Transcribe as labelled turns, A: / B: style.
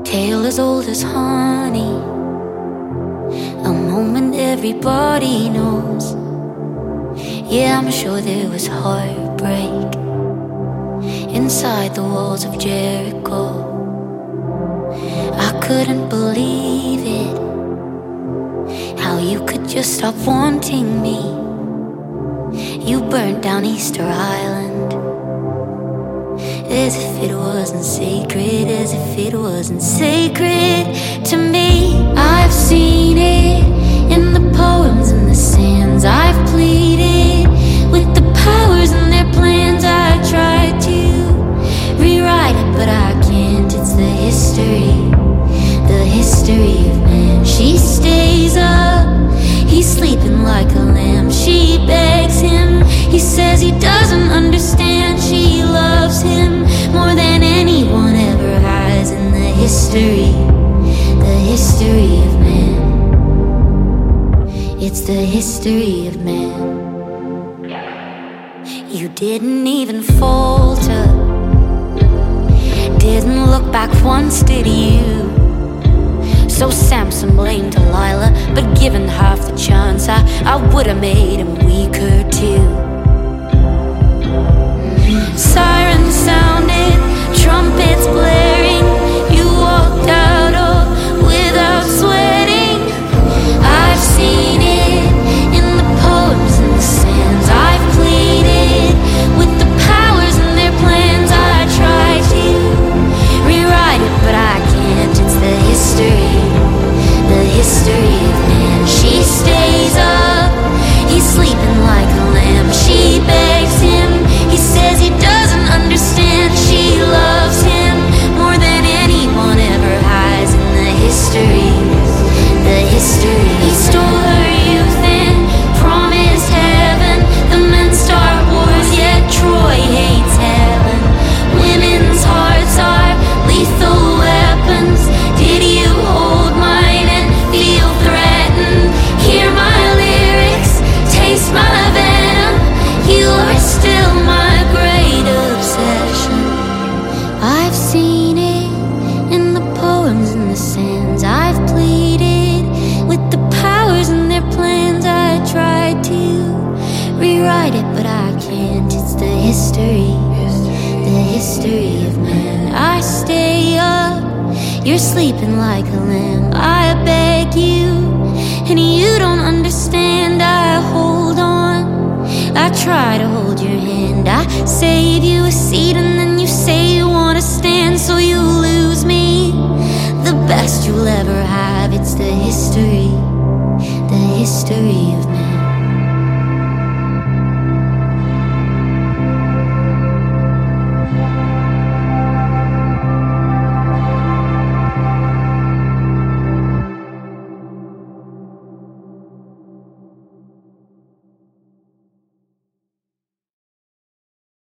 A: Tale as old as honey, a moment everybody knows. Yeah, I'm sure there was heartbreak inside the walls of Jericho. I couldn't believe it, how you could just stop wanting me. You burnt down Easter Island, as if it wasn't sacred, as if it wasn't sacred to me. I've seen it in the poems and the sands. I've pleaded with the powers and their plans. I tried to rewrite it, but I can't. It's the history of man. She stays up, he's sleeping like a lamb. She begs him, he says he doesn't understand. She loves him more than anyone ever has. In the history of man. It's the history of man. You didn't even falter, didn't look back once, did you? So Samson blamed Delilah, but given half the chance, I would've made him weaker too. Sirens sounded, trumpets blaring. You walked out without sweating. I've seen it in the poems and the sands. I've pleaded with the powers and their plans. I tried to rewrite it, but I can't. It's the history of man. She stays up, he's sleeping like a lamb. She begs him, he says he doesn't understand. She loves him more than anyone ever has. In the history. He stole her youth and promised heaven. The men start wars, yet Troy hates heaven. Women's hearts are lethal weapons. Did you hold mine and feel threatened? Hear my lyrics, taste my venom. You are still my great obsession. I've seen it in the poems and the sands. I've pleaded with the powers and their plans. I tried to rewrite it, but I can't. It's the history of man. I stay up, you're sleeping like a lamb. I beg you, and you don't understand. I hold on, I try to hold your hand. I save you a seat, and then you say you wanna stand, so you lose me, the best you'll ever